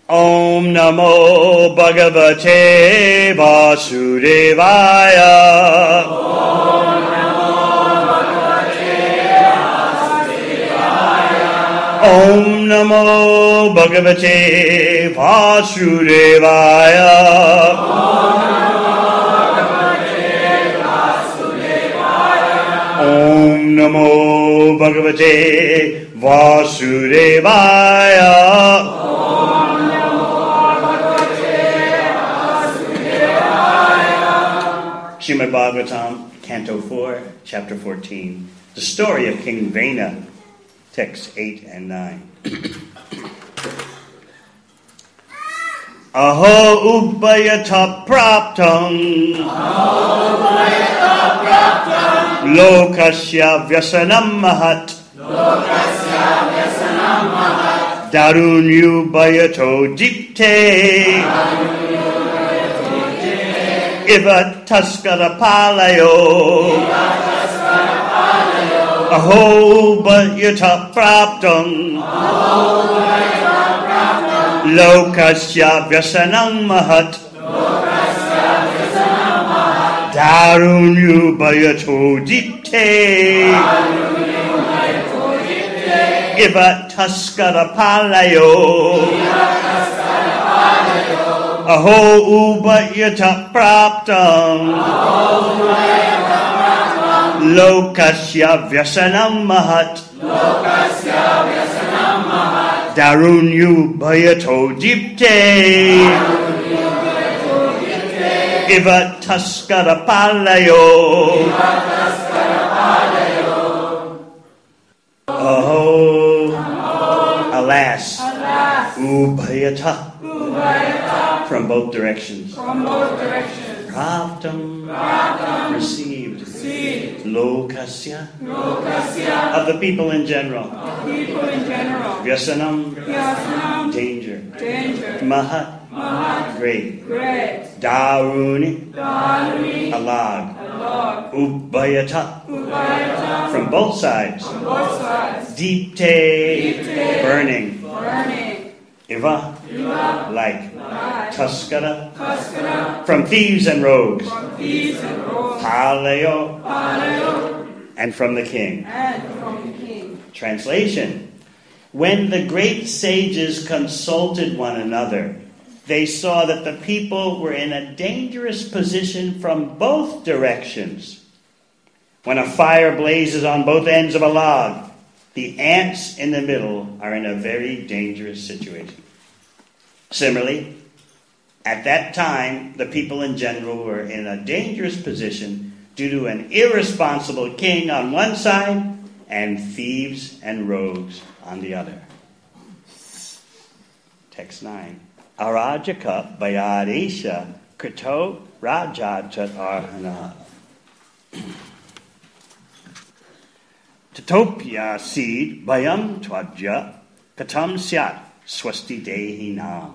Om Namo Bhagavate Vasudevaya. Om Namo Bhagavate Vasudevaya. Om Namo Bhagavate Vasudevaya. Srimad Bhagavatam, Canto 4, Chapter 14. The story of King Vena, texts 8 and 9. Aho Ubayata Praptam Lokasya Vyasanam Mahat Darunyu Bayato Dikte Iva Taskara Palayo Aho Bayata Praptam Lokasya Vyasanam Mahat Darunyu Bayato Dikte Iva Taskara Palayo Aho Ubayata Praptam Lokasya Vyasanam Mahat Darunyu Bayato Dipte Iva Taskara Palayo Aho Alas Ubayata from both directions. Praptam received. Lokasya of the people in general. Vyasanam danger. Mahat great. Daruni alag. Ubayata from both sides. Deepte burning. Iva like. Taskara from thieves and rogues. Palayo and from the king. Translation. When the great sages consulted one another, they saw that the people were in a dangerous position from both directions. When a fire blazes on both ends of a log, the ants in the middle are in a very dangerous situation. Similarly, at that time, the people in general were in a dangerous position due to an irresponsible king on one side and thieves and rogues on the other. Text 9. Arajaka Bayadesha Krito Rajata Arhana. Tatopya seed Bayam Twadja Katam Syat Swasti Dehi Nam.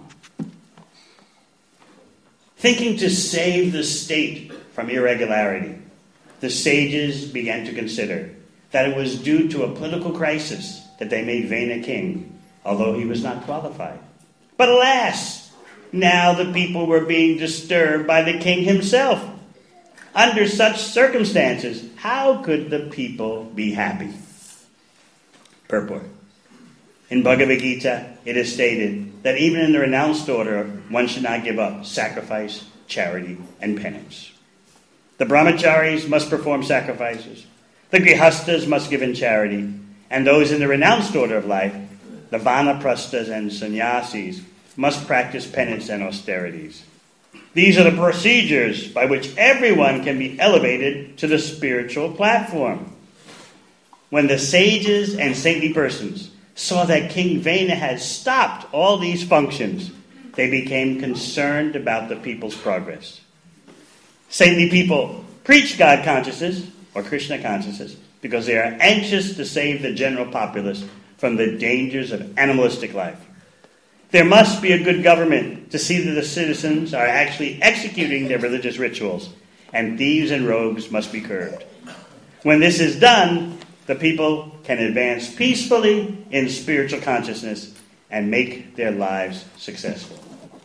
Thinking to save the state from irregularity, the sages began to consider that it was due to a political crisis that they made Vena king, although he was not qualified. But alas, now the people were being disturbed by the king himself. Under such circumstances, how could the people be happy? Purport. In Bhagavad Gita, it is stated that even in the renounced order, one should not give up sacrifice, charity, and penance. The brahmacharis must perform sacrifices. The grihastas must give in charity. And those in the renounced order of life, the vanaprasthas and sannyasis, must practice penance and austerities. These are the procedures by which everyone can be elevated to the spiritual platform. When the sages and saintly persons saw that King Vena had stopped all these functions, they became concerned about the people's progress. Saintly people preach God consciousness, or Krishna consciousness, because they are anxious to save the general populace from the dangers of animalistic life. There must be a good government to see that the citizens are actually executing their religious rituals, and thieves and rogues must be curbed. When this is done, the people can advance peacefully in spiritual consciousness and make their lives successful.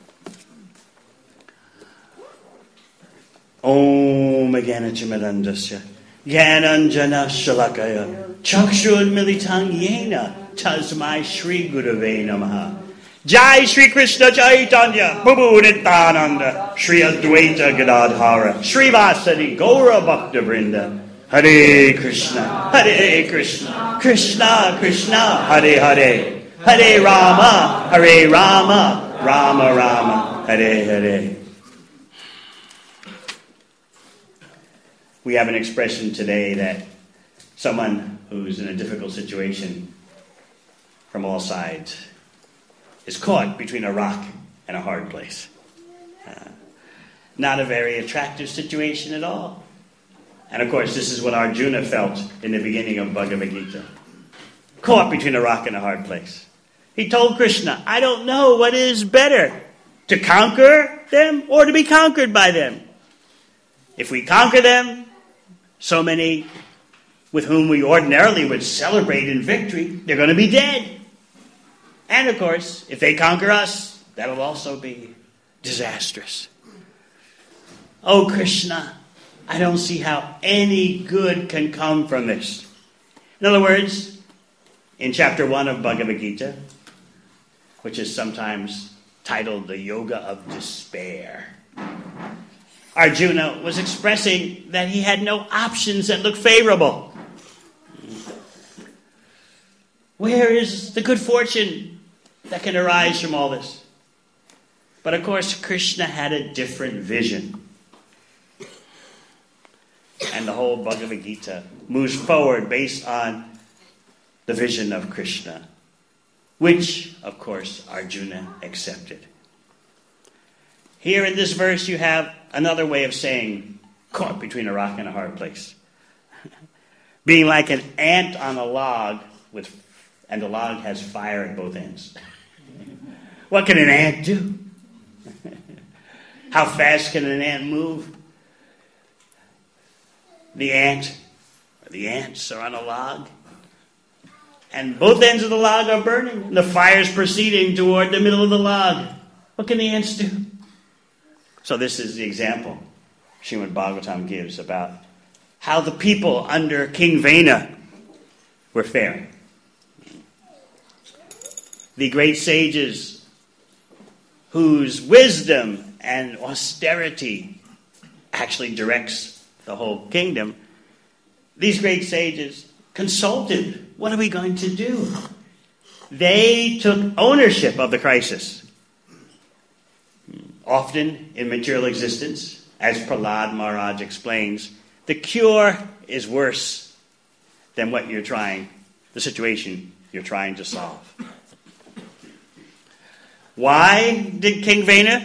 Om Ganachimandasya Gyananjana Shalakaya Chakshud Militang Yena Tasmai Shri Gurave Namaha Jai Shri Krishna Chaitanya Prabhu Nityananda Shri Advaita Gadadhara Srivasadi Gaura Bhakta Vrinda Hare Krishna Krishna Krishna Hare Hare Hare Rama Rama Rama Hare Hare. We have an expression today that someone who's in a difficult situation from all sides is caught between a rock and a hard place. Not a very attractive situation at all. And of course, this is what Arjuna felt in the beginning of Bhagavad Gita. Caught between a rock and a hard place. He told Krishna, I don't know what is better, to conquer them or to be conquered by them. If we conquer them, so many with whom we ordinarily would celebrate in victory, they're going to be dead. And of course, if they conquer us, that'll also be disastrous. Oh, Krishna, I don't see how any good can come from this. In other words, in chapter 1 of Bhagavad Gita, which is sometimes titled the Yoga of Despair, Arjuna was expressing that he had no options that looked favorable. Where is the good fortune that can arise from all this? But of course, Krishna had a different vision. And the whole Bhagavad Gita moves forward based on the vision of Krishna, which, of course, Arjuna accepted. Here in this verse, you have another way of saying caught between a rock and a hard place. Being like an ant on a log, and the log has fire at both ends. What can an ant do? How fast can an ant move? The ants are on a log, and both ends of the log are burning, and the fire is proceeding toward the middle of the log. What can the ants do? So this is the example Srimad Bhagavatam gives about how the people under King Vena were faring. The great sages whose wisdom and austerity actually directs the whole kingdom, these great sages consulted, what are we going to do? They took ownership of the crisis. Often in material existence, as Prahlad Maharaj explains, the cure is worse than the situation you're trying to solve. Why did King Vena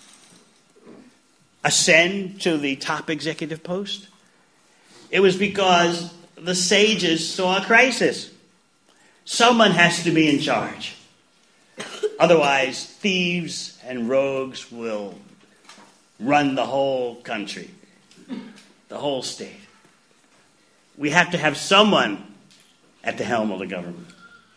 ascend to the top executive post? It was because the sages saw a crisis. Someone has to be in charge. Otherwise, thieves and rogues will run the whole country, the whole state. We have to have someone at the helm of the government.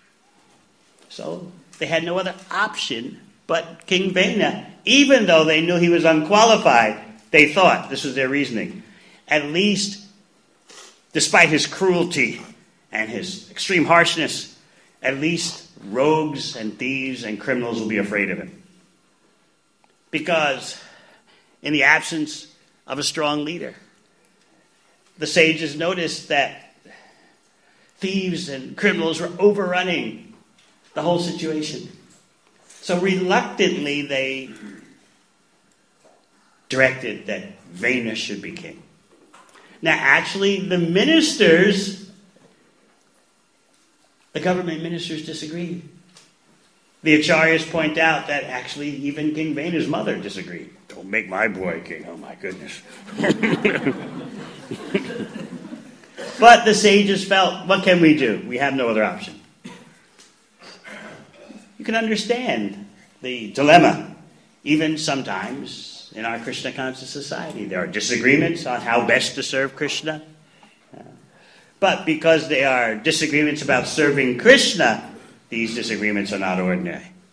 So they had no other option but King Vena. Even though they knew he was unqualified, they thought, this was their reasoning, at least, despite his cruelty and his extreme harshness, at least rogues and thieves and criminals will be afraid of him. Because in the absence of a strong leader, the sages noticed that thieves and criminals were overrunning the whole situation. So reluctantly they directed that Vena should be king. Now actually the government ministers disagreed. The acharyas point out that actually even King Vena's mother disagreed. Don't make my boy king, oh my goodness. But the sages felt, what can we do? We have no other option. You can understand the dilemma. Even sometimes in our Krishna conscious society, there are disagreements on how best to serve Krishna. But because they are disagreements about serving Krishna, these disagreements are not ordinary.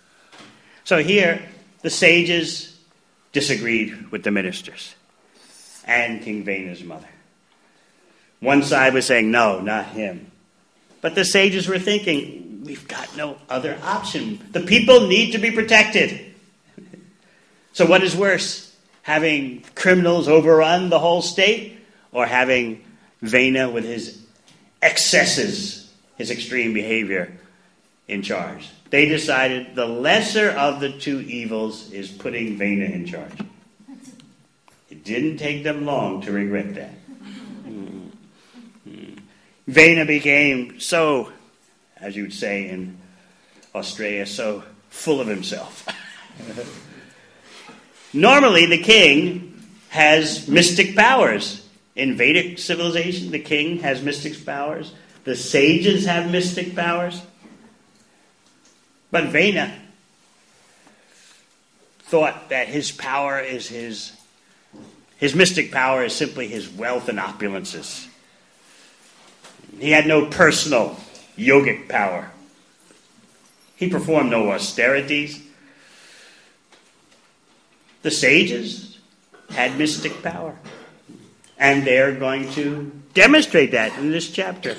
So here, the sages disagreed with the ministers and King Vena's mother. One side was saying, no, not him. But the sages were thinking, we've got no other option. The people need to be protected. So what is worse, having criminals overrun the whole state, or having Vena with his excesses, his extreme behavior, in charge? They decided the lesser of the two evils is putting Vena in charge. It didn't take them long to regret that. Vena became so, as you would say in Australia, so full of himself. Normally, the king has mystic powers. In Vedic civilization, the king has mystic powers. The sages have mystic powers. But Vena thought that his power is his mystic power is simply his wealth and opulences. He had no personal yogic power. He performed no austerities. The sages had mystic power. And they're going to demonstrate that in this chapter.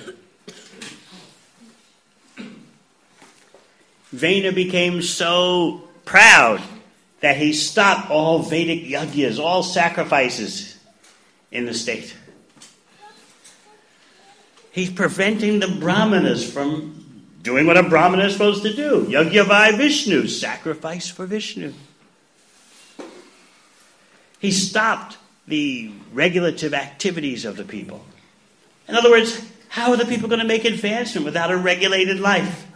Vena became so proud that he stopped all Vedic yajnas, all sacrifices in the state. He's preventing the Brahmanas from doing what a Brahmana is supposed to do. Yagyavai Vishnu, sacrifice for Vishnu. He stopped the regulative activities of the people. In other words, how are the people going to make advancement without a regulated life?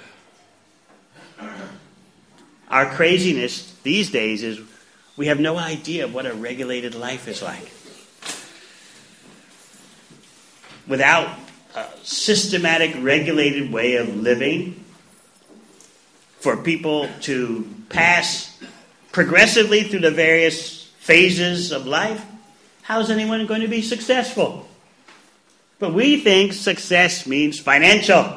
Our craziness these days is we have no idea what a regulated life is like. Without a systematic, regulated way of living, for people to pass progressively through the various phases of life, how is anyone going to be successful? But we think success means financial.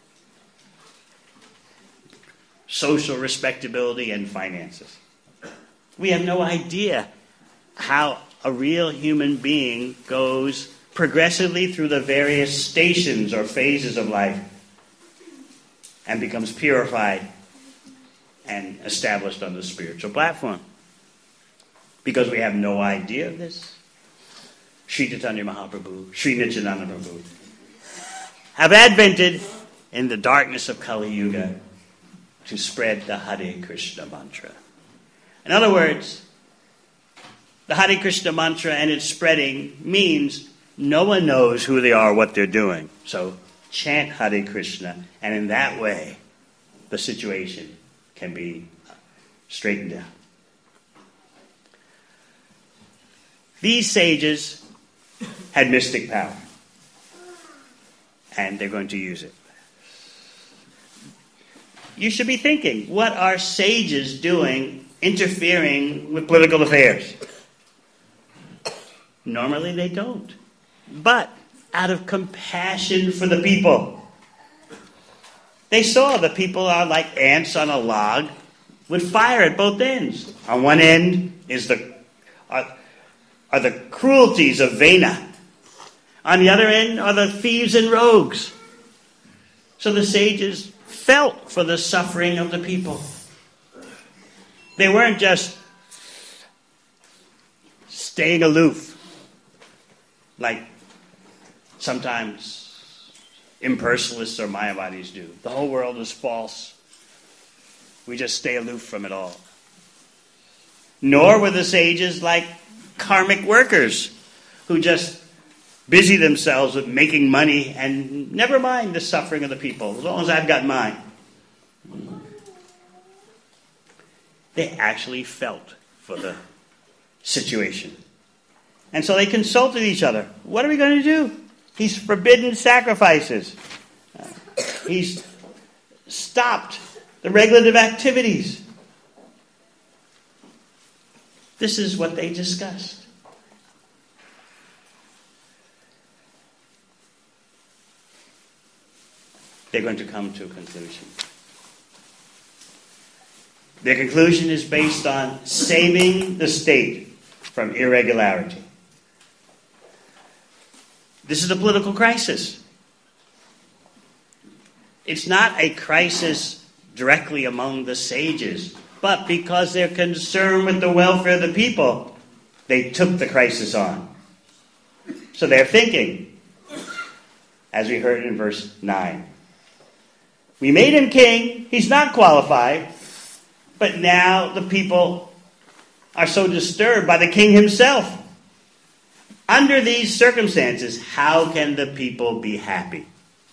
Social respectability and finances. We have no idea how a real human being goes progressively through the various stations or phases of life and becomes purified and established on the spiritual platform. Because we have no idea of this. Sri Chaitanya Mahaprabhu, Sri Nityananda Prabhu have advented in the darkness of Kali Yuga to spread the Hare Krishna mantra. In other words, the Hare Krishna mantra and its spreading means no one knows who they are, what they're doing. So chant Hare Krishna, and in that way, the situation can be straightened out. These sages had mystic power, and they're going to use it. You should be thinking, what are sages doing interfering with political affairs? Normally they don't. But out of compassion for the people, they saw the people are like ants on a log with fire at both ends. On one end is are the cruelties of Vena. On the other end are the thieves and rogues. So the sages felt for the suffering of the people. They weren't just staying aloof, like sometimes impersonalists or Mayavadis do. The whole world is false. We just stay aloof from it all. Nor were the sages like karmic workers who just busy themselves with making money and never mind the suffering of the people, as long as I've got mine. They actually felt for the situation. And so they consulted each other. What are we going to do? He's forbidden sacrifices. He's stopped the regulative activities. This is what they discussed. They're going to come to a conclusion. Their conclusion is based on saving the state from irregularity. This is a political crisis. It's not a crisis directly among the sages, but because they're concerned with the welfare of the people, they took the crisis on. So they're thinking, as we heard in verse 9. We made him king. He's not qualified. But now the people are so disturbed by the king himself. Under these circumstances, how can the people be happy?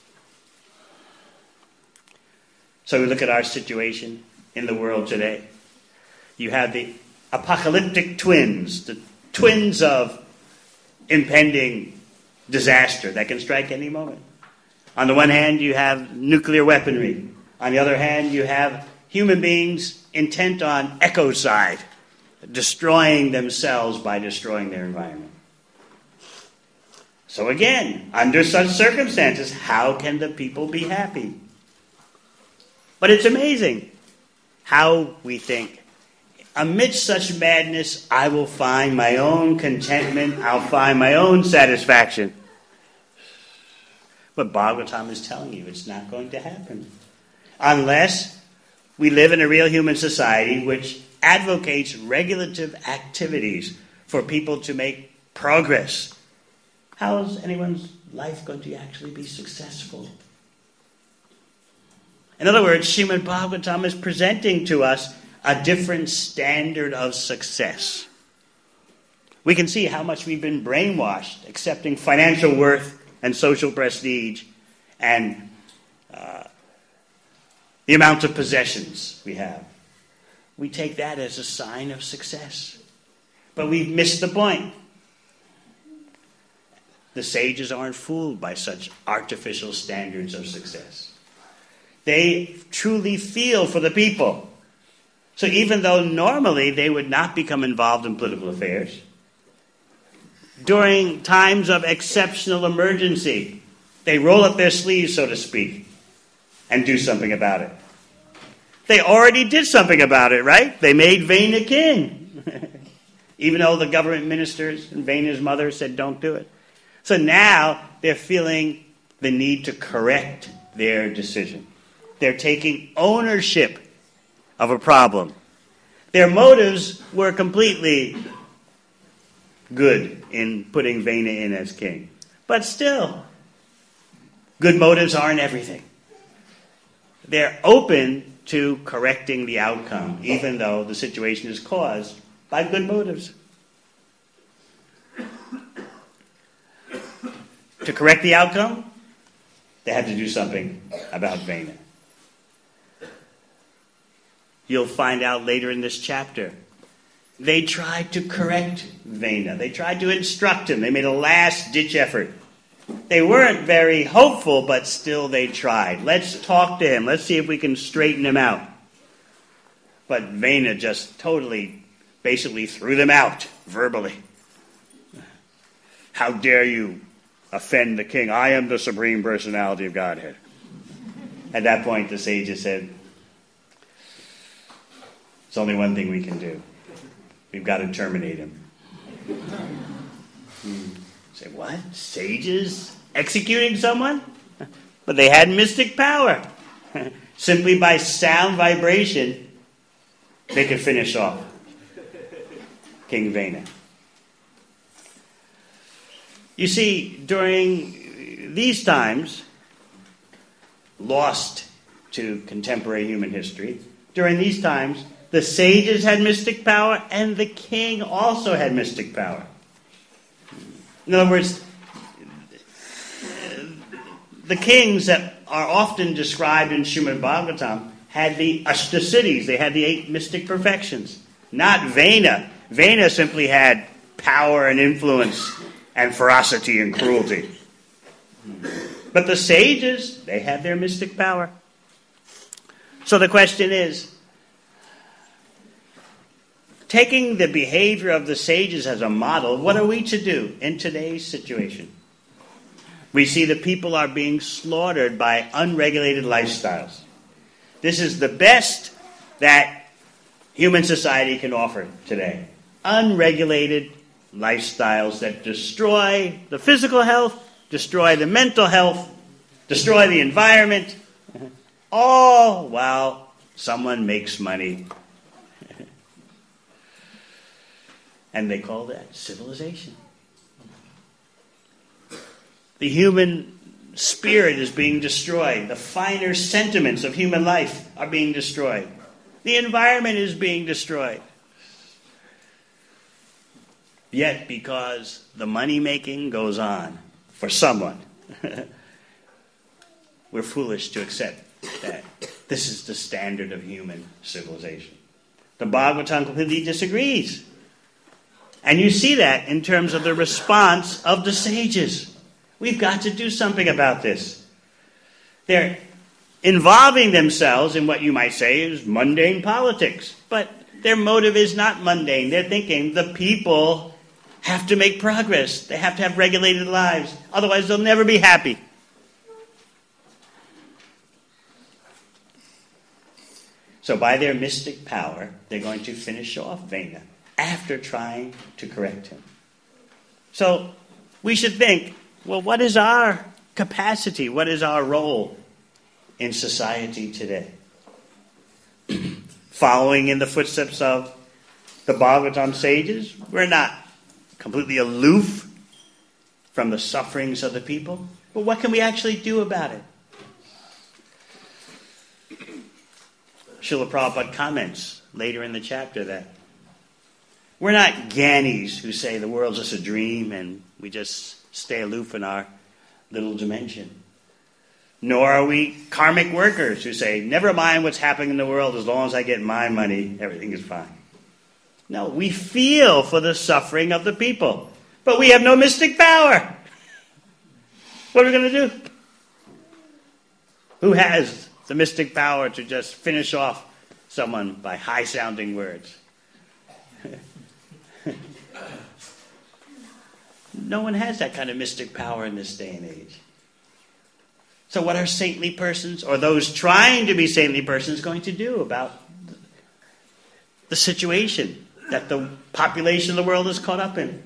So we look at our situation in the world today. You have the apocalyptic twins, the twins of impending disaster that can strike any moment. On the one hand, you have nuclear weaponry. On the other hand, you have human beings intent on ecocide, destroying themselves by destroying their environment. So again, under such circumstances, how can the people be happy? But it's amazing how we think, amidst such madness, I will find my own contentment, I'll find my own satisfaction. But Bhagavatam is telling you it's not going to happen. Unless we live in a real human society which advocates regulative activities for people to make progress. How is anyone's life going to actually be successful? In other words, Srimad Bhagavatam is presenting to us a different standard of success. We can see how much we've been brainwashed, accepting financial worth and social prestige and the amount of possessions we have. We take that as a sign of success. But we've missed the point. The sages aren't fooled by such artificial standards of success. They truly feel for the people. So even though normally they would not become involved in political affairs, during times of exceptional emergency, they roll up their sleeves, so to speak, and do something about it. They already did something about it, right? They made Vena king. Even though the government ministers and Vena's mother said don't do it. So now they're feeling the need to correct their decision. They're taking ownership of a problem. Their motives were completely good in putting Vena in as king. But still, good motives aren't everything. They're open to correcting the outcome, even though the situation is caused by good motives. To correct the outcome, they had to do something about Vena. You'll find out later in this chapter, they tried to correct Vena. They tried to instruct him. They made a last-ditch effort. They weren't very hopeful, but still they tried. Let's talk to him. Let's see if we can straighten him out. But Vena just totally, basically threw them out verbally. How dare you offend the king? I am the supreme personality of Godhead. At that point, the sages said, there's only one thing we can do. We've got to terminate him. Say, what? Sages executing someone? But they had mystic power. Simply by sound vibration, they could finish off King Vena. You see, during these times, lost to contemporary human history, during these times, the sages had mystic power and the king also had mystic power. In other words, the kings that are often described in Srimad Bhagavatam had the Ashtasiddhis, they had the 8 mystic perfections. Not Vena. Vena simply had power and influence and ferocity and cruelty. But the sages, they had their mystic power. So the question is, taking the behavior of the sages as a model, what are we to do in today's situation? We see the people are being slaughtered by unregulated lifestyles. This is the best that human society can offer today. Unregulated lifestyles that destroy the physical health, destroy the mental health, destroy the environment, all while someone makes money. And they call that civilization. The human spirit is being destroyed. The finer sentiments of human life are being destroyed. The environment is being destroyed. Yet, because the money-making goes on for someone, we're foolish to accept that this is the standard of human civilization. The Bhagavatam completely disagrees. And you see that in terms of the response of the sages. We've got to do something about this. They're involving themselves in what you might say is mundane politics. But their motive is not mundane. They're thinking the people have to make progress. They have to have regulated lives. Otherwise, they'll never be happy. So by their mystic power, they're going to finish off Vena after trying to correct him. So we should think, well, what is our capacity? What is our role in society today? Following in the footsteps of the Bhagavatam sages, we're not completely aloof from the sufferings of the people. But what can we actually do about it? Srila Prabhupada comments later in the chapter that we're not Gyanis who say the world's just a dream and we just stay aloof in our little dimension. Nor are we karmic workers who say, never mind what's happening in the world, as long as I get my money, everything is fine. No, we feel for the suffering of the people, but we have no mystic power. What are we going to do? Who has the mystic power to just finish off someone by high-sounding words? No one has that kind of mystic power in this day and age. So what are saintly persons, or those trying to be saintly persons, going to do about the situation that the population of the world is caught up in?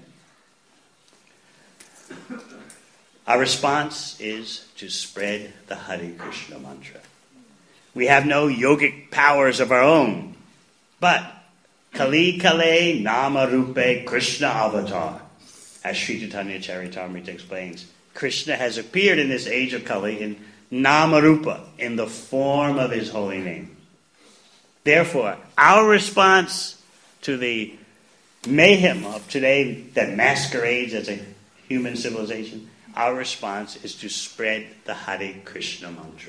Our response is to spread the Hare Krishna mantra. We have no yogic powers of our own, but Kali Kale Nama Rupe Krishna Avatar. As Sri Chaitanya Charitamrita explains, Krishna has appeared in this age of Kali in Namarupa, in the form of his holy name. Therefore, our response to the mayhem of today that masquerades as a human civilization, our response is to spread the Hare Krishna mantra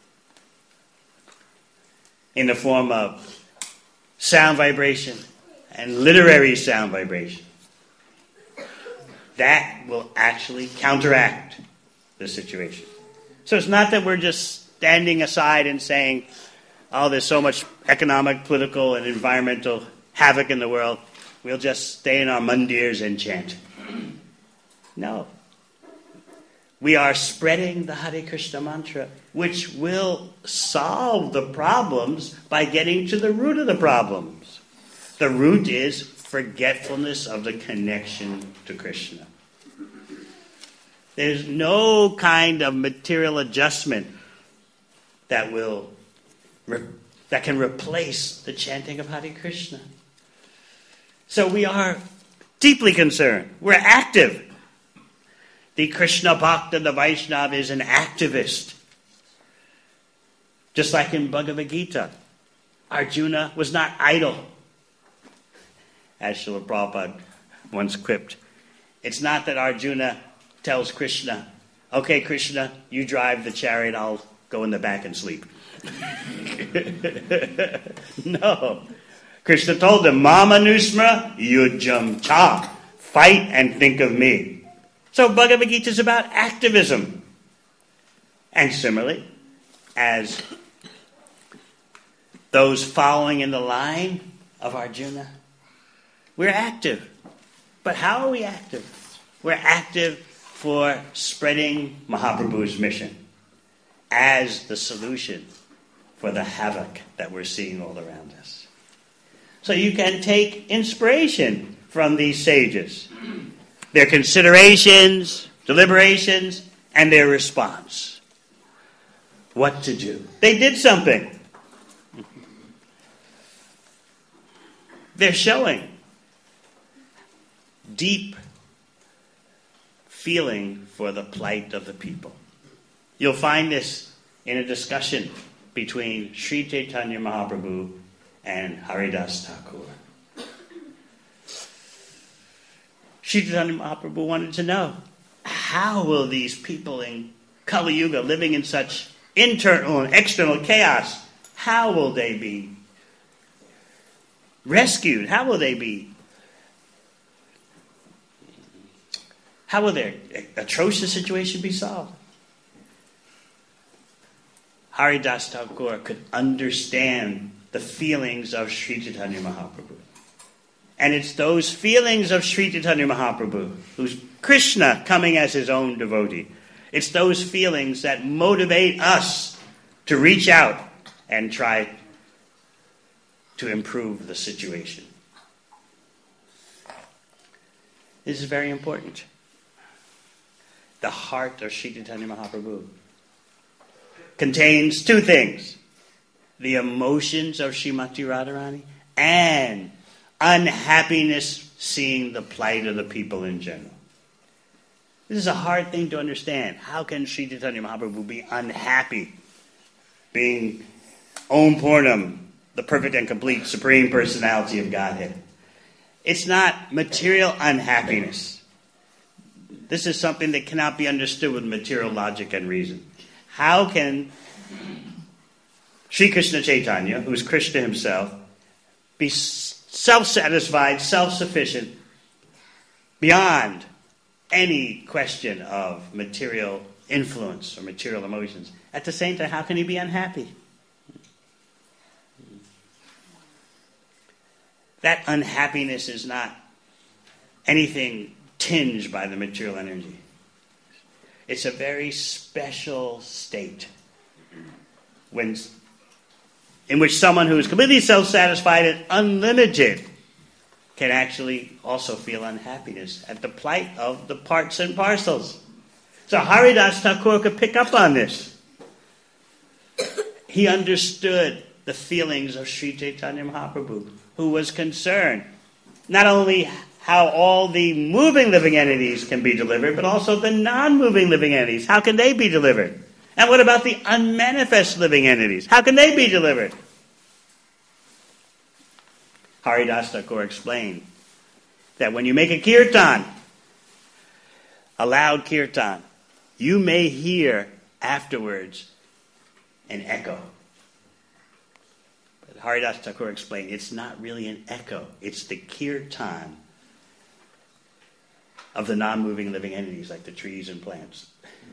in the form of sound vibration and literary sound vibration. That will actually counteract the situation. So it's not that we're just standing aside and saying, oh, there's so much economic, political, and environmental havoc in the world. We'll just stay in our mandirs and chant. No. We are spreading the Hare Krishna mantra, which will solve the problems by getting to the root of the problems. The root is forgetfulness of the connection to Krishna. There's no kind of material adjustment that can replace the chanting of Hare Krishna. So we are deeply concerned. We're active. The Krishna Bhakta, the Vaishnava, is an activist. Just like in Bhagavad Gita, Arjuna was not idle. As Srila Prabhupada once quipped, it's not that Arjuna tells Krishna, okay, Krishna, you drive the chariot, I'll go in the back and sleep. No. Krishna told him, Mama Nusmra Yujam Cha, fight and think of me. So Bhagavad Gita is about activism. And similarly, as those following in the line of Arjuna, we're active. But how are we active? We're active for spreading Mahaprabhu's mission as the solution for the havoc that we're seeing all around us. So you can take inspiration from these sages, their considerations, deliberations, and their response. What to do? They did something. They're showing deep feeling for the plight of the people. You'll find this in a discussion between Sri Chaitanya Mahaprabhu and Haridas Thakur. Sri Chaitanya Mahaprabhu wanted to know, how will these people in Kali Yuga, living in such internal and external chaos, how will they be rescued? How will their atrocious situation be solved? Haridas Thakur could understand the feelings of Sri Chaitanya Mahaprabhu. And it's those feelings of Sri Chaitanya Mahaprabhu, who's Krishna coming as his own devotee. It's those feelings that motivate us to reach out and try to improve the situation. This is very important. The heart of Sri Chaitanya Mahaprabhu contains two things: the emotions of Srimati Radharani and unhappiness seeing the plight of the people in general. This is a hard thing to understand. How can Sri Chaitanya Mahaprabhu be unhappy being Om Purnam, the perfect and complete Supreme Personality of Godhead? It's not material unhappiness. This is something that cannot be understood with material logic and reason. How can Sri Krishna Chaitanya, who is Krishna himself, be self-satisfied, self-sufficient, beyond any question of material influence or material emotions? At the same time, how can he be unhappy? That unhappiness is not anything tinged by the material energy. It's a very special state in which someone who is completely self-satisfied and unlimited can actually also feel unhappiness at the plight of the parts and parcels. So Haridas Thakur could pick up on this. He understood the feelings of Sri Chaitanya Mahaprabhu, who was concerned not only how all the moving living entities can be delivered, but also the non-moving living entities. How can they be delivered? And what about the unmanifest living entities? How can they be delivered? Haridas Thakur explained that when you make a kirtan, a loud kirtan, you may hear afterwards an echo. But Haridas Thakur explained it's not really an echo. It's the kirtan of the non-moving living entities like the trees and plants.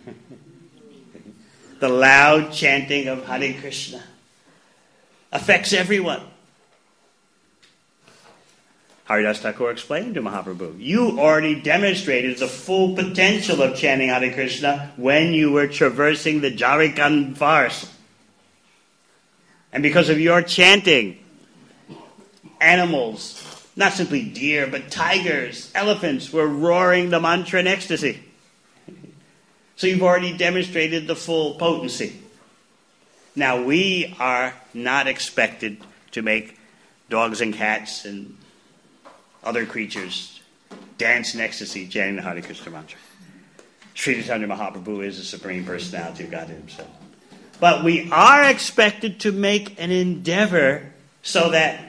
The loud chanting of Hare Krishna affects everyone. Haridas Thakur explained to Mahaprabhu, you already demonstrated the full potential of chanting Hare Krishna when you were traversing the Jharkhand forest. And because of your chanting, animals, not simply deer, but tigers, elephants, were roaring the mantra in ecstasy. So you've already demonstrated the full potency. Now we are not expected to make dogs and cats and other creatures dance in ecstasy chanting the Hare Krishna mantra. Sri Chaitanya Mahaprabhu is the Supreme Personality of Godhead himself. But we are expected to make an endeavor so that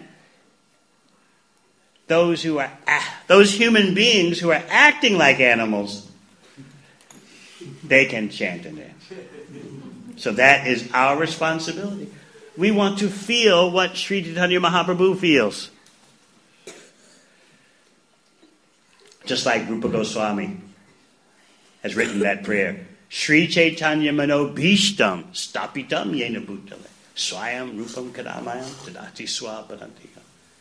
those human beings who are acting like animals, they can chant and dance. So that is our responsibility. We want to feel what Sri Chaitanya Mahaprabhu feels. Just like Rupa Goswami has written that prayer. Sri Chaitanya Mano Bhishtam Stapitam Yena Bhutale Swayam Rupam Kadamayam Tadati Swapadantika.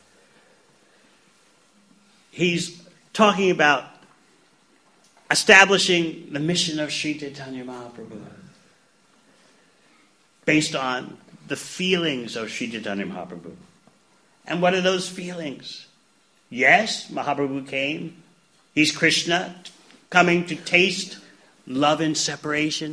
He's talking about establishing the mission of Sri Chaitanya Mahaprabhu based on the feelings of Sri Chaitanya Mahaprabhu. And what are those feelings? Yes, Mahaprabhu came. He's Krishna, coming to taste love and separation.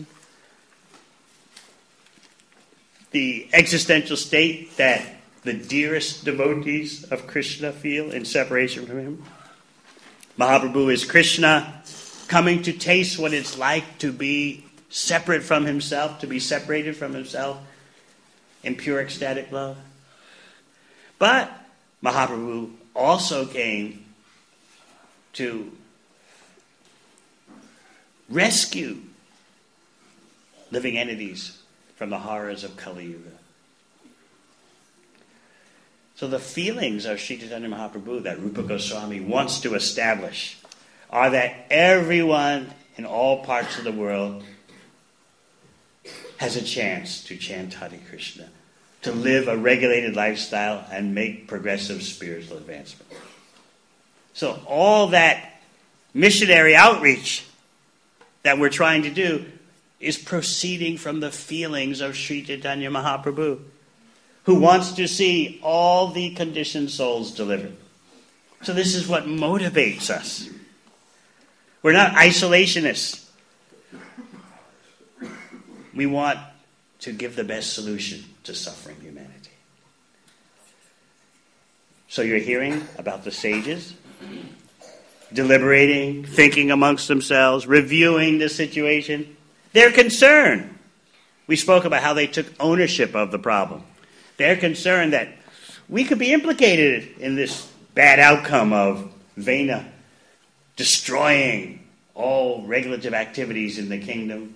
The existential state that the dearest devotees of Krishna feel in separation from him. Mahaprabhu is Krishna coming to taste what it's like to be separate from himself, to be separated from himself in pure ecstatic love. But Mahaprabhu also came to rescue living entities from the horrors of Kali Yuga. So the feelings of Sri Chaitanya Mahaprabhu that Rupa Goswami wants to establish are that everyone in all parts of the world has a chance to chant Hare Krishna, to live a regulated lifestyle and make progressive spiritual advancement. So all that missionary outreach that we're trying to do is proceeding from the feelings of Sri Chaitanya Mahaprabhu, who wants to see all the conditioned souls delivered. So this is what motivates us. We're not isolationists. We want to give the best solution to suffering humanity. So you're hearing about the sages deliberating, thinking amongst themselves, reviewing the situation. They're concerned. We spoke about how they took ownership of the problem. They're concerned that we could be implicated in this bad outcome of Vena destroying all regulative activities in the kingdom,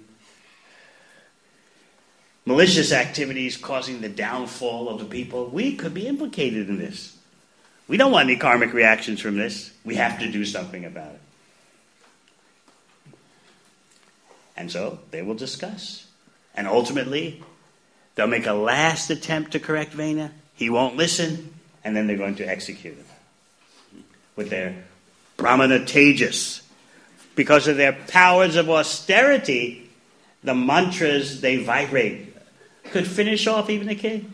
malicious activities causing the downfall of the people. We could be implicated in this. We don't want any karmic reactions from this. We have to do something about it. And so they will discuss. And ultimately, they'll make a last attempt to correct Vena. He won't listen. And then they're going to execute him with their Brahmana Tejas. Because of their powers of austerity, the mantras they vibrate could finish off even a king.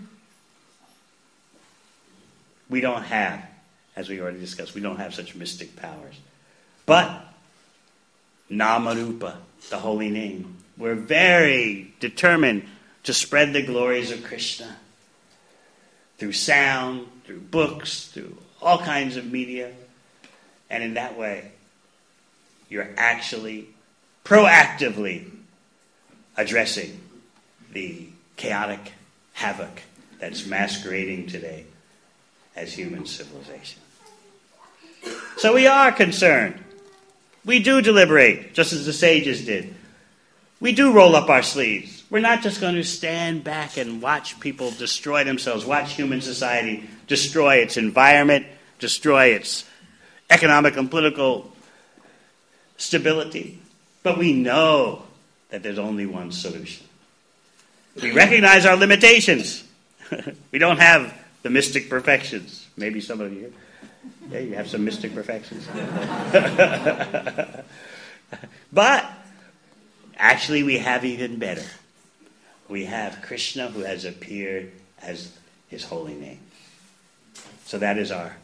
We don't have, as we already discussed, we don't have such mystic powers. But Namarupa, the holy name, we're very determined to spread the glories of Krishna through sound, through books, through all kinds of media. And in that way, you're actually proactively addressing the chaotic havoc that's masquerading today as human civilization. So we are concerned. We do deliberate, just as the sages did. We do roll up our sleeves. We're not just going to stand back and watch people destroy themselves, watch human society destroy its environment, destroy its economic and political stability. But we know that there's only one solution. We recognize our limitations. We don't have the mystic perfections. Maybe some of you. Yeah, you have some mystic perfections. But actually we have even better. We have Krishna who has appeared as his holy name. So that is our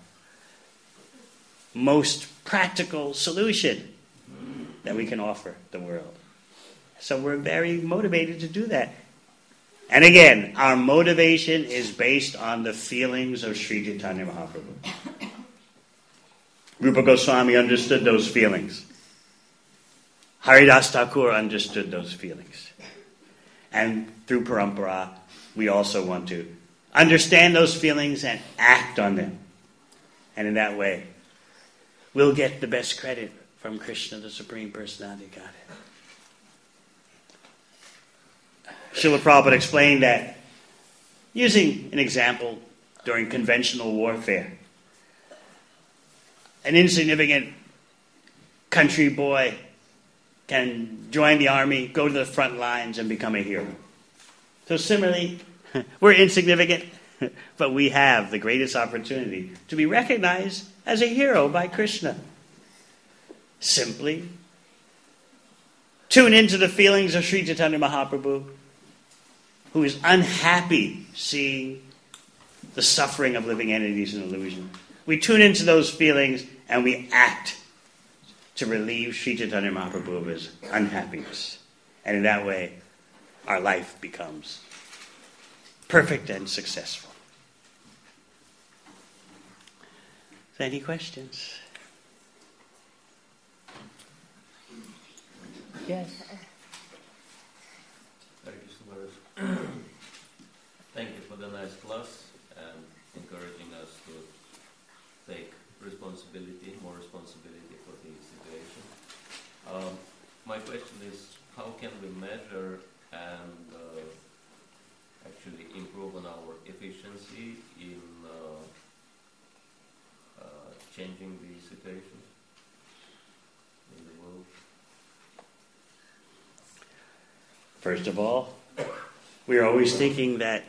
most practical solution that we can offer the world. So we're very motivated to do that. And again, our motivation is based on the feelings of Sri Chaitanya Mahaprabhu. Rupa Goswami understood those feelings. Haridas Thakur understood those feelings. And through Parampara, we also want to understand those feelings and act on them. And in that way, we'll get the best credit from Krishna, the Supreme Personality of Godhead. Srila Prabhupada explained that, using an example during conventional warfare, an insignificant country boy can join the army, go to the front lines, and become a hero. So similarly, we're insignificant, but we have the greatest opportunity to be recognized as a hero by Krishna. Simply tune into the feelings of Sri Chaitanya Mahaprabhu, who is unhappy seeing the suffering of living entities and illusion. We tune into those feelings and we act to relieve Sri Chaitanya Mahaprabhu of his unhappiness. And in that way, our life becomes perfect and successful. Any questions? Yes. Thank you for the nice class and encouraging us to take responsibility, more responsibility for the situation. My question is, how can we measure and actually improve on our efficiency in changing the situation in the world? First of all, we are always thinking that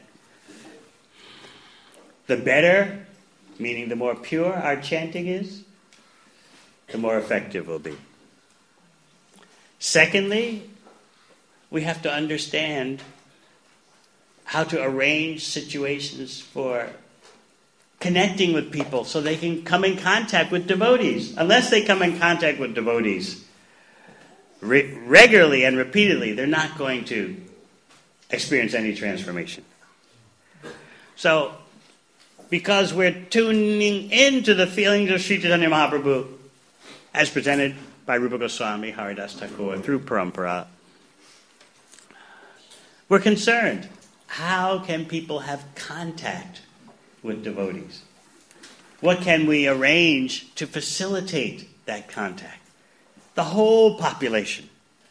the better, meaning the more pure our chanting is, the more effective we'll be. Secondly, we have to understand how to arrange situations for connecting with people so they can come in contact with devotees. Unless they come in contact with devotees regularly and repeatedly, they're not going to experience any transformation. So, because we're tuning into the feelings of Sri Chaitanya Mahaprabhu as presented by Rupa Goswami, Haridas Thakur, through Parampara, we're concerned. How can people have contact with devotees? What can we arrange to facilitate that contact? The whole population.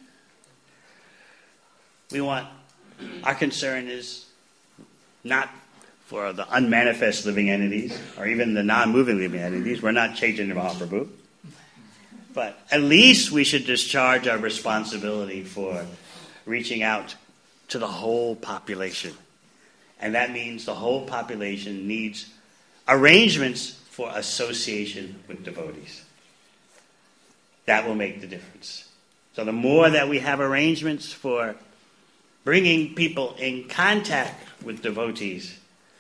Our concern is not for the unmanifest living entities, or even the non-moving living entities. We're not Chaitanya Mahaprabhu. But at least we should discharge our responsibility for reaching out to the whole population. And that means the whole population needs arrangements for association with devotees. That will make the difference. So the more that we have arrangements for bringing people in contact with devotees,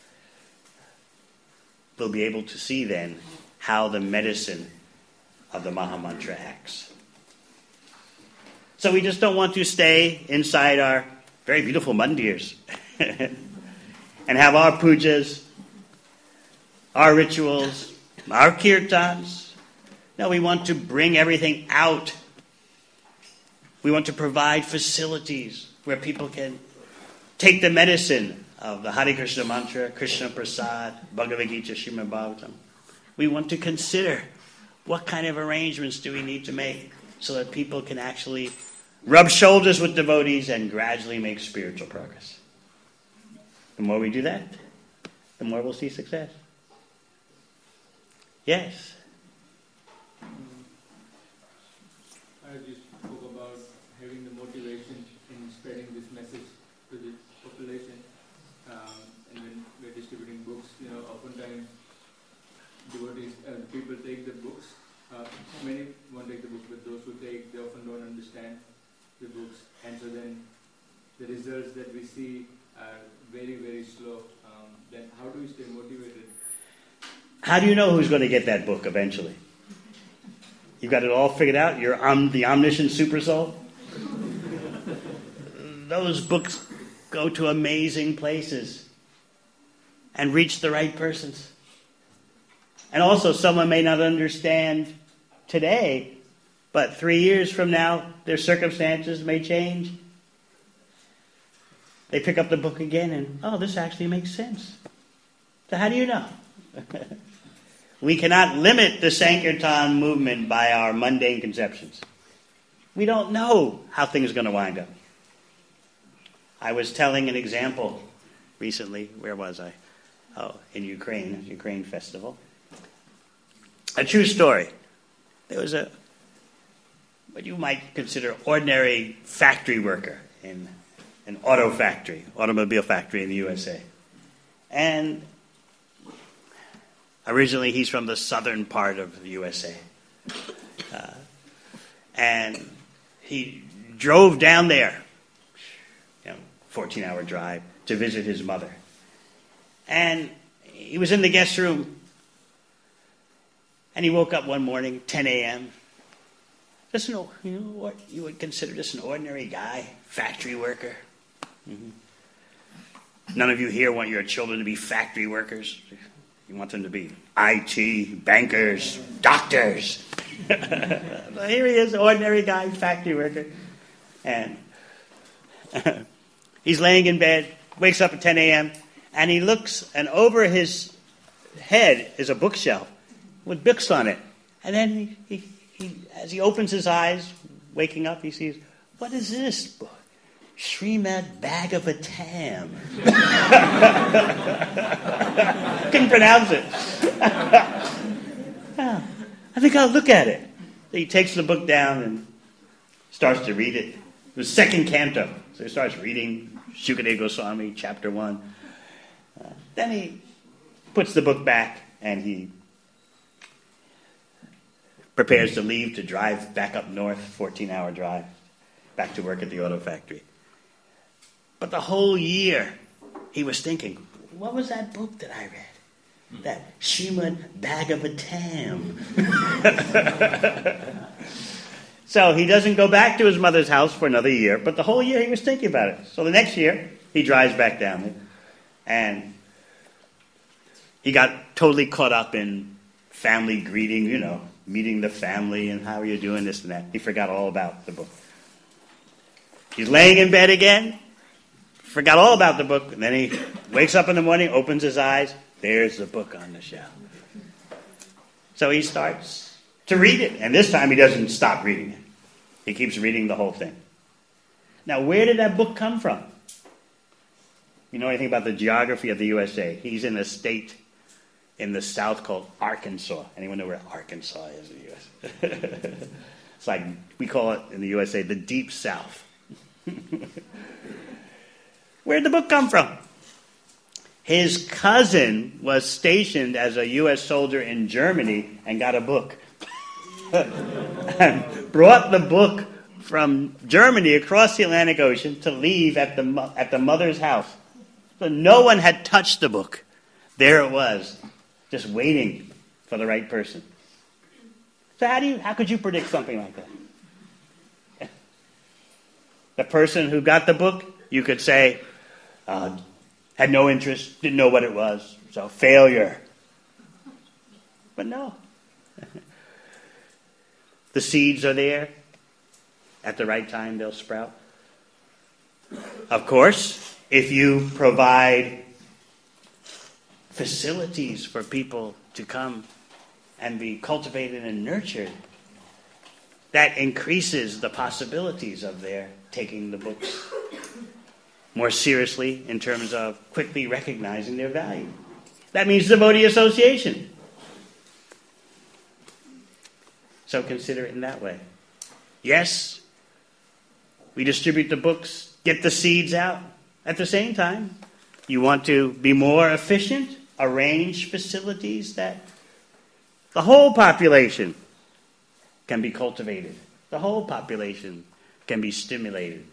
we'll be able to see then how the medicine of the Mahamantra acts. So we just don't want to stay inside our very beautiful mandirs and have our pujas, our rituals, our kirtans. No, we want to bring everything out. We want to provide facilities where people can take the medicine of the Hare Krishna mantra, Krishna Prasad, Bhagavad Gita, Srimad Bhagavatam. We want to consider what kind of arrangements do we need to make so that people can actually rub shoulders with devotees and gradually make spiritual progress. The more we do that, the more we'll see success. Yes? I just spoke about having the motivation in spreading this message to the population. And when we're distributing books, oftentimes devotees, people take the books. Many won't take the books, but those who take, they often don't understand the books. And so then the results that we see are very, very slow. Then how do we stay motivated? How do you know who's going to get that book eventually? You've got it all figured out? You're the omniscient super soul? Those books go to amazing places and reach the right persons. And also, someone may not understand today, but 3 years from now, their circumstances may change. They pick up the book again and, oh, this actually makes sense. So how do you know? We cannot limit the Sankirtan movement by our mundane conceptions. We don't know how things are going to wind up. I was telling an example recently. Where was I? Oh, in Ukraine festival. A true story. There was what you might consider ordinary factory worker in an automobile factory in the USA. And originally he's from the southern part of the USA. And he drove down there, 14-hour drive, to visit his mother. And he was in the guest room, and he woke up one morning, 10 a.m., just what you would consider just an ordinary guy, factory worker. Mm-hmm. None of you here want your children to be factory workers. You want them to be IT, bankers, doctors. But here he is, ordinary guy, factory worker. And he's laying in bed, wakes up at 10 a.m., and he looks, and over his head is a bookshelf with books on it. And then he as he opens his eyes, waking up, he sees, what is this book? Srimad Bhagavatam. Couldn't pronounce it. I think I'll look at it. He takes the book down and starts to read it. It was second canto. So he starts reading Shukadeva Goswami, chapter 1. Then he puts the book back and he prepares to leave to drive back up north, 14-hour drive, back to work at the auto factory. But the whole year, he was thinking, what was that book that I read? That Srimad Bhagavatam. So he doesn't go back to his mother's house for another year, but the whole year he was thinking about it. So the next year, he drives back down there, and he got totally caught up in family greeting, meeting the family and how are you doing, this and that. He forgot all about the book. He's laying in bed again, forgot all about the book, and then he wakes up in the morning, opens his eyes, there's the book on the shelf. So he starts to read it, and this time he doesn't stop reading it. He keeps reading the whole thing. Now, where did that book come from? You know anything about the geography of the USA? He's in a state in the South called Arkansas. Anyone know where Arkansas is in the U.S.? It's like, we call it in the USA the Deep South. Where'd the book come from? His cousin was stationed as a U.S. soldier in Germany and got a book. And brought the book from Germany across the Atlantic Ocean to leave at the mother's house. So no one had touched the book. There it was, just waiting for the right person. So how could you predict something like that? The person who got the book, you could say, had no interest, didn't know what it was, so failure. But no. The seeds are there. At the right time, they'll sprout. Of course, if you provide facilities for people to come and be cultivated and nurtured, that increases the possibilities of their taking the books more seriously in terms of quickly recognizing their value. That means devotee association. So consider it in that way. Yes, we distribute the books, get the seeds out. At the same time, you want to be more efficient, arrange facilities that the whole population can be cultivated. The whole population can be stimulated.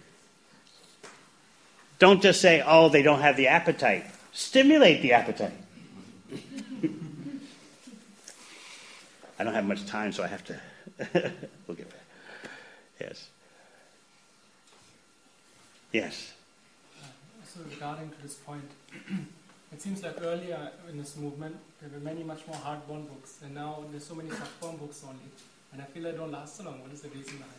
Don't just say, oh, they don't have the appetite. Stimulate the appetite. I don't have much time, so I have to... We'll get back. Yes. Yes. So regarding to this point, it seems like earlier in this movement, there were many much more hard-bound books, and now there's so many soft-bound books only. And I feel they don't last so long. What is the reason behind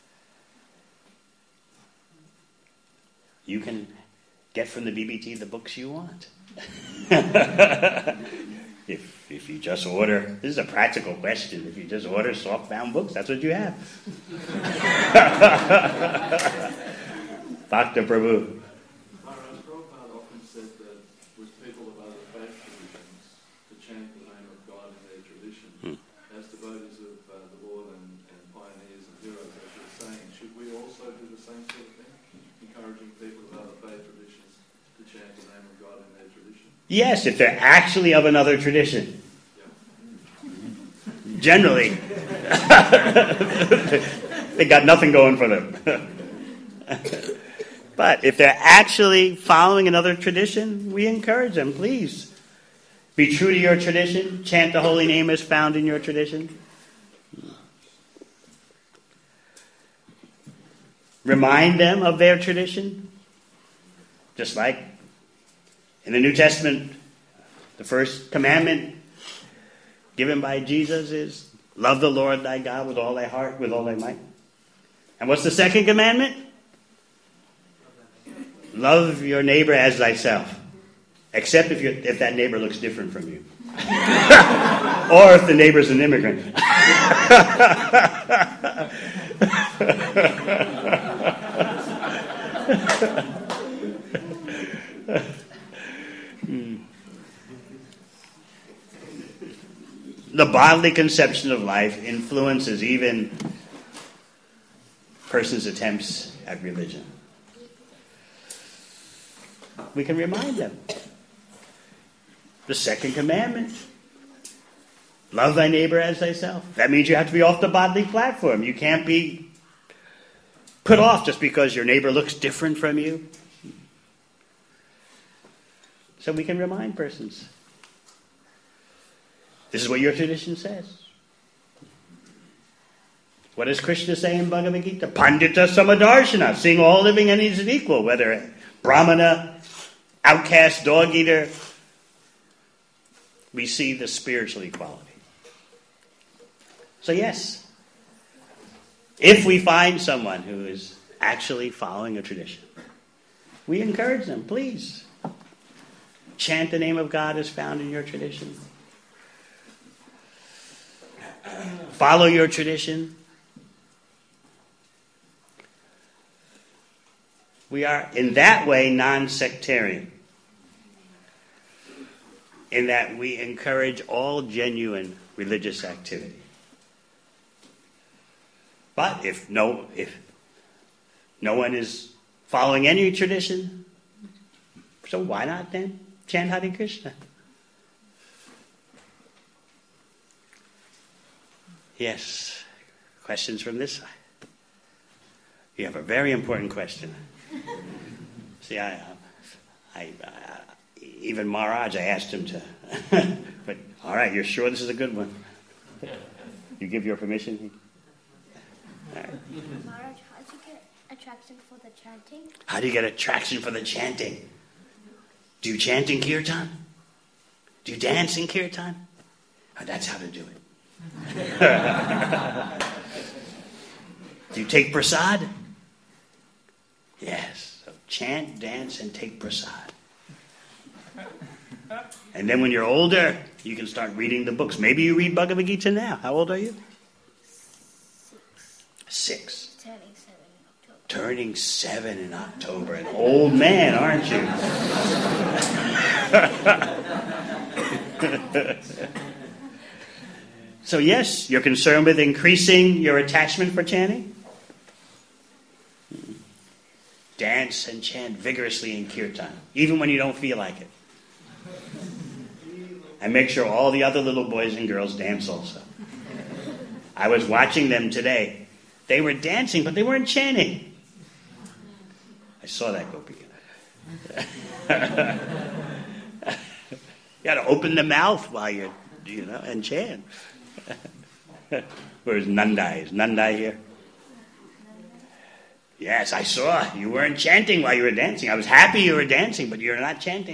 it? You can get from the BBT the books you want. If you just order, this is a practical question, if you just order soft-bound books, that's what you have. Dr. Prabhu. Maharaj Prabhupada often said that with people of other faith traditions to chant the name of God in their tradition, as devotees of the Lord and pioneers and heroes, as you're saying, should we also do the same sort of thing? Encouraging people of other faith traditions to chant the name of God in their tradition? Yes, if they're actually of another tradition. Yeah. Generally. They got nothing going for them. But if they're actually following another tradition, we encourage them, please. Be true to your tradition. Chant the holy name as found in your tradition. Remind them of their tradition. Just like in the New Testament, the first commandment given by Jesus is love the Lord thy God with all thy heart, with all thy might. And what's the second commandment? Love your neighbor as thyself. Except if that neighbor looks different from you. Or if the neighbor's an immigrant. The bodily conception of life influences even person's attempts at religion. We can remind them. The second commandment. Love thy neighbor as thyself. That means you have to be off the bodily platform. You can't be put off just because your neighbor looks different from you. So we can remind persons. This is what your tradition says. What does Krishna say in Bhagavad Gita? Pandita samadarshana. Seeing all living entities as equal, whether brahmana, outcast, dog eater. We see the spiritual equality. So yes, if we find someone who is actually following a tradition, we encourage them, please. Chant the name of God as found in your tradition. Follow your tradition. We are, in that way, non-sectarian. In that we encourage all genuine religious activity. But if no one is following any tradition, so why not then chant Hare Krishna? Yes. Questions from this side? You have a very important question. See, even Maharaj, I asked him to. But, all right, you're sure this is a good one? You give your permission? All right. Maharaj, how do you get attraction for the chanting? How do you get attraction for the chanting? Do you chant in kirtan? Do you dance in kirtan? Oh, that's how to do it. Do you take prasad? Yes. So chant, dance, and take prasad. And then when you're older, you can start reading the books. Maybe you read Bhagavad Gita now. How old are you? 6. Turning 7 in October. An old man, aren't you? So yes, you're concerned with increasing your attachment for chanting? Dance and chant vigorously in kirtan, even when you don't feel like it. And make sure all the other little boys and girls dance also. I was watching them today. They were dancing, but they weren't chanting. I saw that, Gopika. You got to open the mouth while you're, and chant. Where's Nandai? Is Nandai here? Yes, I saw. You weren't chanting while you were dancing. I was happy you were dancing, but you're not chanting.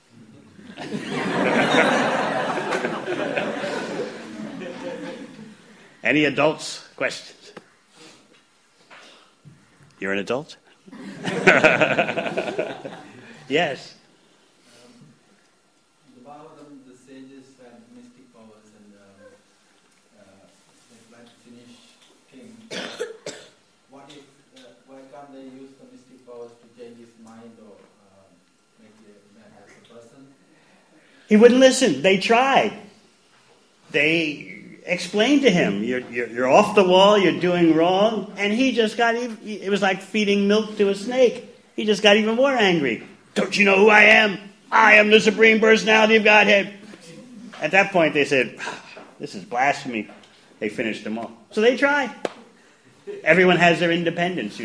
Any adults? Questions? You're an adult? Yes. The Bhagavatam, the sages had mystic powers and they tried to finish king. What if, why can't they use the mystic powers to change his mind or make him as a person? He wouldn't listen. They tried. They explained to him, you're off the wall, you're doing wrong, and he just got even, it was like feeding milk to a snake. He just got even more angry. Don't you know who I am? I am the Supreme Personality of Godhead. At that point they said, this is blasphemy. They finished them all. So they tried. Everyone has their independence,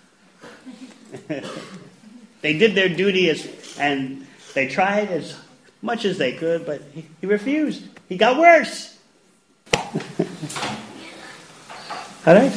They did their duty and they tried as much as they could, but he refused. He got worse. All right?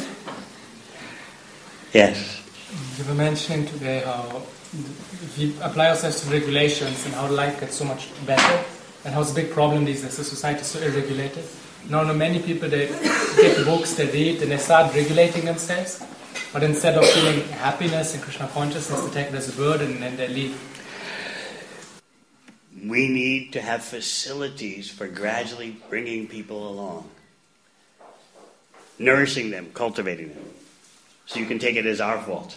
Yes. You were mentioning today how if we apply ourselves to regulations and how life gets so much better, and how it's a big problem these days, the society is so irregulated. Now, many people, they get books, they read, and they start regulating themselves, but instead of feeling happiness and Krishna consciousness, they take it as a burden and they leave. We need to have facilities for gradually bringing people along, nourishing them, cultivating them, so you can take it as our fault.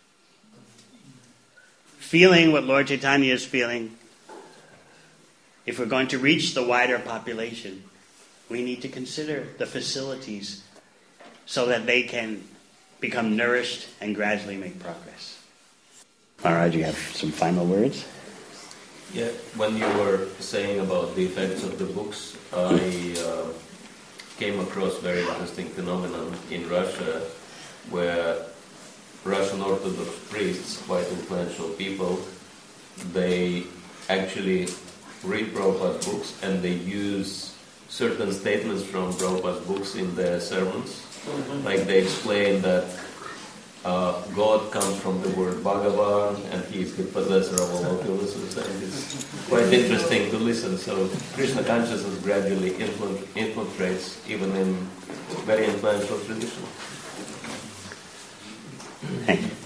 Feeling what Lord Chaitanya is feeling, if we're going to reach the wider population, we need to consider the facilities so that they can become nourished and gradually make progress. Maharaj, you have some final words? Yeah, when you were saying about the effects of the books, I came across very interesting phenomenon in Russia where Russian Orthodox priests, quite influential people, they actually read Prabhupada's books and they use certain statements from Prabhupada's books in their sermons. Like they explain that God comes from the word Bhagavan and he is the possessor of all opulences, and it's quite interesting to listen. So Krishna consciousness gradually infiltrates even in very influential traditions. Thank you.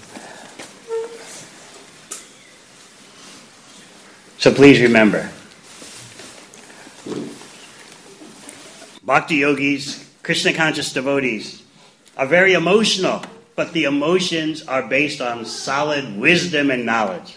So please remember, Bhakti yogis, Krishna conscious devotees are very emotional, but the emotions are based on solid wisdom and knowledge.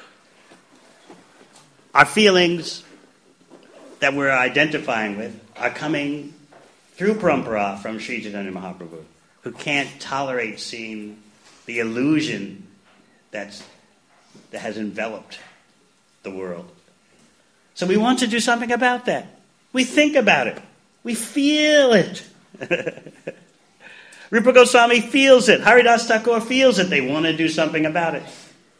Our feelings that we're identifying with are coming through parampara from Sri Chaitanya Mahaprabhu, who can't tolerate seeing the illusion that has enveloped the world. So we want to do something about that. We think about it. We feel it. Rupa Goswami feels it. Haridas Thakur feels it. They want to do something about it.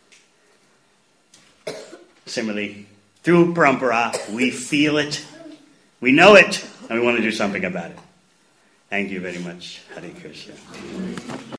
Similarly, through parampara, we feel it. We know it. And we want to do something about it. Thank you very much. Hare Krishna.